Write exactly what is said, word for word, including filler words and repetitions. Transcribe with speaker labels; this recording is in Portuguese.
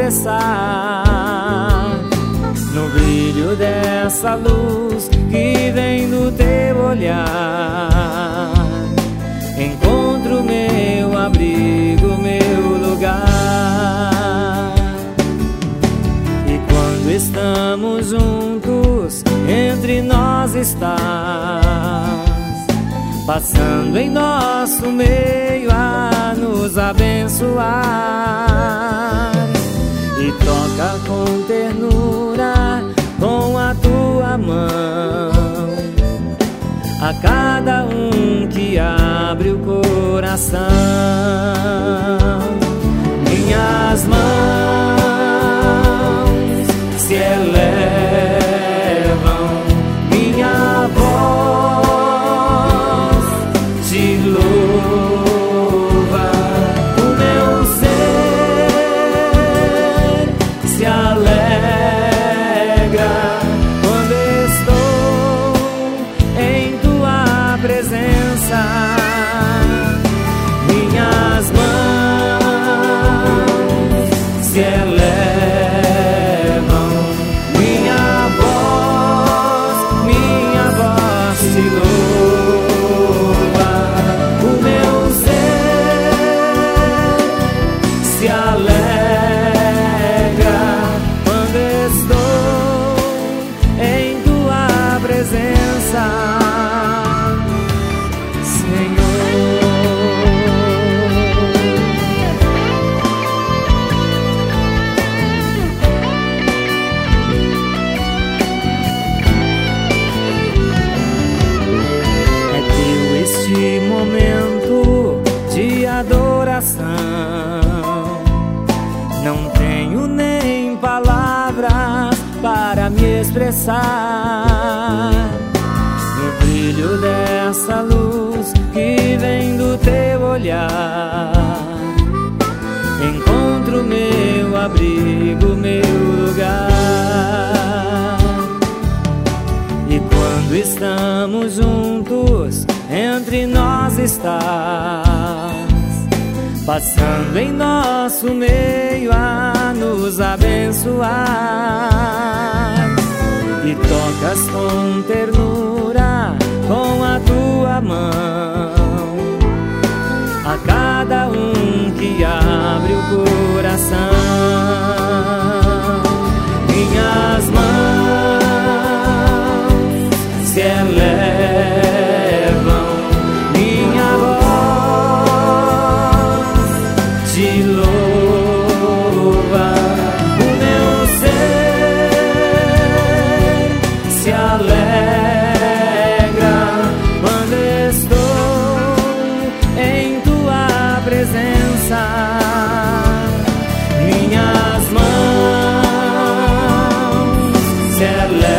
Speaker 1: expressar. No brilho dessa luz que vem do teu olhar, encontro meu abrigo, meu lugar. E quando estamos juntos, entre nós estás, passando em nosso meio a nos abençoar. E toca com ternura com a tua mão a cada um que abre o coração. Minhas mãos se elevam, minha voz te louva, o meu ser se alegra quando estou em tua presença. Minhas mãos se elevam, minha voz, minha voz te louva, o meu ser se alegra quando estou em tua presença, Senhor. É teu este momento de adoração, não tenho nem palavras para me expressar. No brilho dessa luz que vem do teu olhar, encontro meu abrigo, meu lugar. E quando estamos juntos, entre nós estás, passando em nosso meio a nos abençoar. E tocas com ternura com a tua mão a cada um que abre o coração. Minhas mãos se elevam, minha voz te louva, o meu ser se alegra quando estou em tua presença. Minhas mãos se elevam,